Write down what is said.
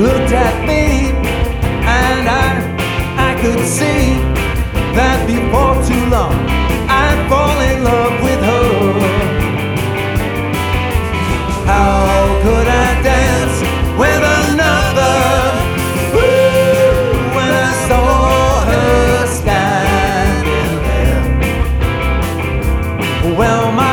looked at me, and I could see that before too long I'd fall in love with her. How could I dance with another? When I saw her standing there. Well, my